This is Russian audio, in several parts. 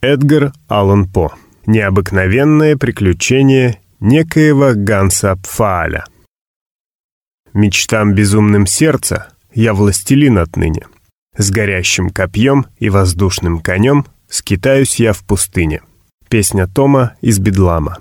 Эдгар Аллан По. Необыкновенное приключение некоего Ганса Пфааля. Мечтам безумным сердца я властелин отныне. С горящим копьем и воздушным конем скитаюсь я в пустыне. Песня Тома из Бедлама.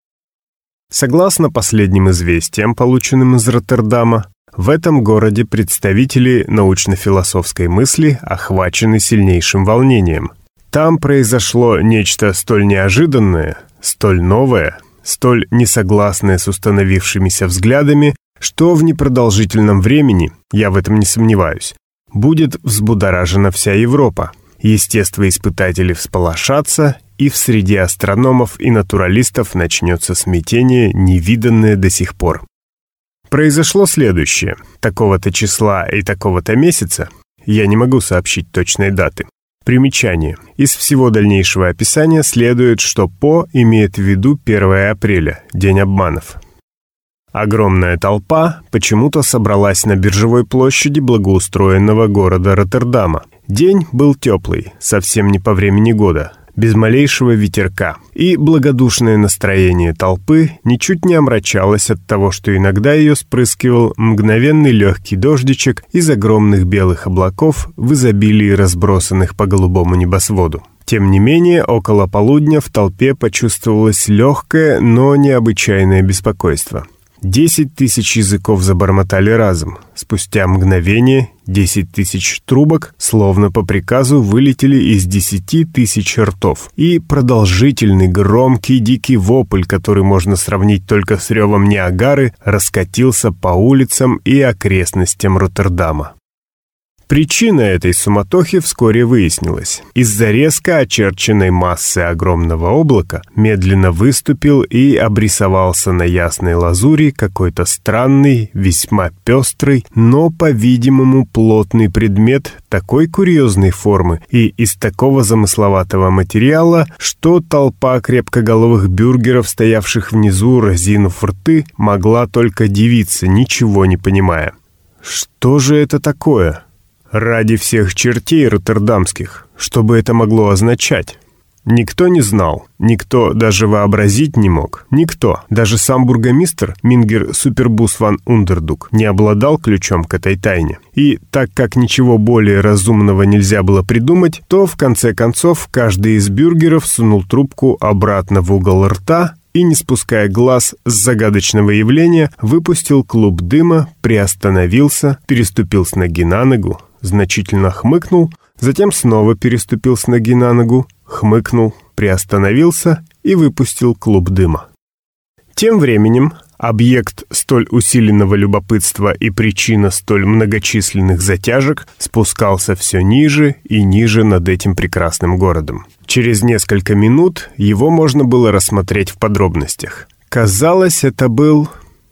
Согласно последним известиям, полученным из Роттердама, в этом городе представители научно-философской мысли охвачены сильнейшим волнением. Там произошло нечто столь неожиданное, столь новое, столь несогласное с установившимися взглядами, что в непродолжительном времени, я в этом не сомневаюсь, будет взбудоражена вся Европа. Естествоиспытатели всполошатся, и в среде астрономов и натуралистов начнется смятение, невиданное до сих пор. Произошло следующее. Такого-то числа и такого-то месяца, я не могу сообщить точной даты. Примечание. Из всего дальнейшего описания следует, что По имеет в виду 1 апреля, день обманов. Огромная толпа почему-то собралась на биржевой площади благоустроенного города Роттердама. День был теплый, совсем не по времени года, без малейшего ветерка, и благодушное настроение толпы ничуть не омрачалось от того, что иногда ее спрыскивал мгновенный легкий дождичек из огромных белых облаков в изобилии разбросанных по голубому небосводу. Тем не менее, около полудня в толпе почувствовалось легкое, но необычайное беспокойство. 10 тысяч языков забормотали разом. Спустя мгновение 10 тысяч трубок, словно по приказу, вылетели из 10 тысяч ртов. И продолжительный, громкий, дикий вопль, который можно сравнить только с ревом Ниагары, раскатился по улицам и окрестностям Роттердама. Причина этой суматохи вскоре выяснилась. Из-за резко очерченной массы огромного облака медленно выступил и обрисовался на ясной лазури какой-то странный, весьма пестрый, но, по-видимому, плотный предмет такой курьезной формы и из такого замысловатого материала, что толпа крепкоголовых бюргеров, стоявших внизу, разинув рты, могла только дивиться, ничего не понимая. Что же это такое? Ради всех чертей роттердамских, что бы это могло означать? Никто не знал, никто даже вообразить не мог, никто, даже сам бургомистр Мингер Супербус ван Ундердук не обладал ключом к этой тайне. И так как ничего более разумного нельзя было придумать, то в конце концов каждый из бюргеров сунул трубку обратно в угол рта и, не спуская глаз с загадочного явления, выпустил клуб дыма, приостановился, переступил с ноги на ногу, значительно хмыкнул, затем снова переступил с ноги на ногу, хмыкнул, приостановился и выпустил клуб дыма. Тем временем объект столь усиленного любопытства и причина столь многочисленных затяжек спускался все ниже и ниже над этим прекрасным городом. Через несколько минут его можно было рассмотреть в подробностях. Казалось, это был...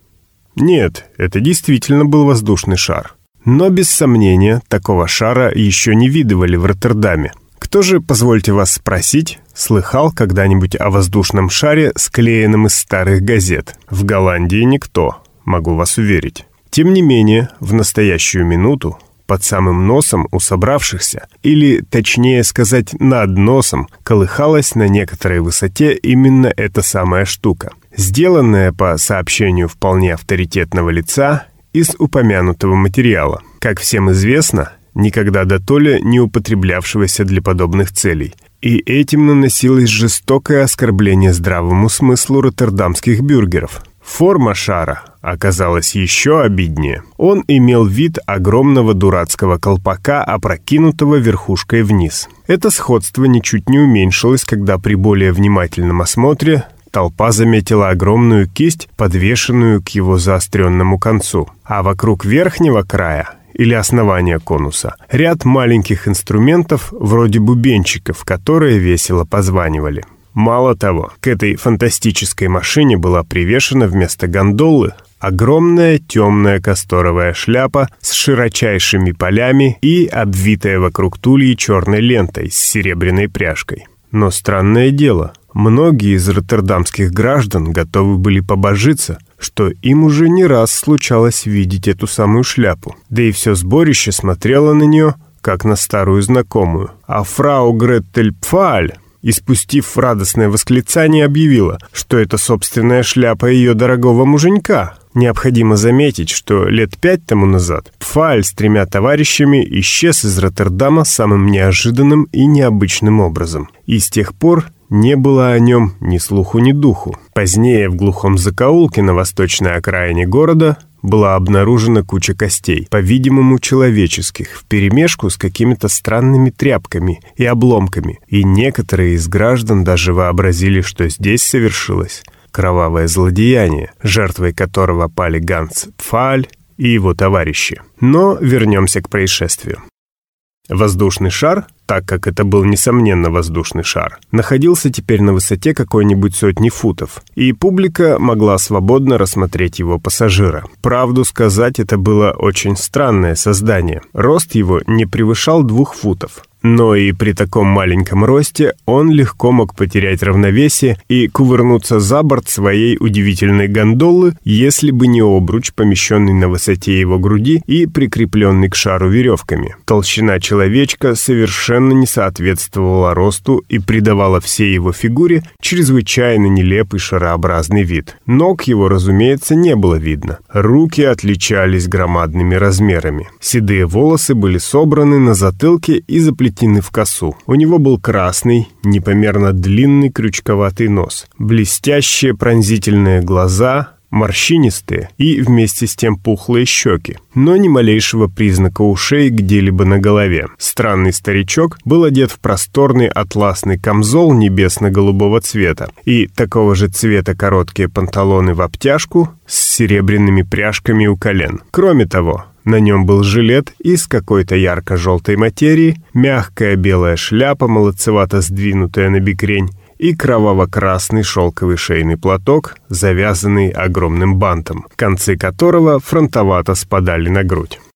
Нет, это действительно был воздушный шар. Но, без сомнения, такого шара еще не видывали в Роттердаме. Кто же, позвольте вас спросить, слыхал когда-нибудь о воздушном шаре, склеенном из старых газет? В Голландии никто, могу вас уверить. Тем не менее, в настоящую минуту, под самым носом у собравшихся, или, точнее сказать, над носом, колыхалась на некоторой высоте именно эта самая штука, сделанная, по сообщению вполне авторитетного лица, из упомянутого материала, как всем известно, никогда дотоле не употреблявшегося для подобных целей. И этим наносилось жестокое оскорбление здравому смыслу роттердамских бюргеров. Форма шара оказалась еще обиднее. Он имел вид огромного дурацкого колпака, опрокинутого верхушкой вниз. Это сходство ничуть не уменьшилось, когда при более внимательном осмотре толпа заметила огромную кисть, подвешенную к его заостренному концу, а вокруг верхнего края или основания конуса ряд маленьких инструментов вроде бубенчиков, которые весело позванивали. Мало того, к этой фантастической машине была привешена вместо гондолы огромная темная касторовая шляпа с широчайшими полями и обвитая вокруг тульи черной лентой с серебряной пряжкой. Но странное дело, многие из роттердамских граждан готовы были побожиться, что им уже не раз случалось видеть эту самую шляпу. Да и все сборище смотрело на нее, как на старую знакомую. А фрау Гретель Пфааль, и, спустив радостное восклицание, объявила, что это собственная шляпа ее дорогого муженька. Необходимо заметить, что лет 5 тому назад Пфааль с 3 товарищами исчез из Роттердама самым неожиданным и необычным образом. И с тех пор не было о нем ни слуху, ни духу. Позднее в глухом закоулке на восточной окраине города была обнаружена куча костей, по-видимому, человеческих, вперемешку с какими-то странными тряпками и обломками, и некоторые из граждан даже вообразили, что здесь совершилось кровавое злодеяние, жертвой которого пали Ганс Пфааль и его товарищи. Но вернемся к происшествию. Воздушный шар, так как это был, несомненно, воздушный шар, находился теперь на высоте какой-нибудь 100 футов, и публика могла свободно рассмотреть его пассажира. Правду сказать, это было очень странное создание. Рост его не превышал 2 футов. Но и при таком маленьком росте он легко мог потерять равновесие и кувырнуться за борт своей удивительной гондолы, если бы не обруч, помещенный на высоте его груди и прикрепленный к шару веревками. Толщина человечка совершенно не соответствовала росту и придавала всей его фигуре чрезвычайно нелепый шарообразный вид. Ног его, разумеется, не было видно. Руки отличались громадными размерами. Седые волосы были собраны на затылке и заплетены в косу. У него был красный, непомерно длинный крючковатый нос, блестящие пронзительные глаза, морщинистые и вместе с тем пухлые щеки, но ни малейшего признака ушей где-либо на голове. Странный старичок был одет в просторный атласный камзол небесно-голубого цвета и такого же цвета короткие панталоны в обтяжку с серебряными пряжками у колен. Кроме того, на нем был жилет из какой-то ярко-желтой материи, мягкая белая шляпа, молодцевато сдвинутая на бекрень, и кроваво-красный шелковый шейный платок, завязанный огромным бантом, концы которого фронтовато спадали на грудь.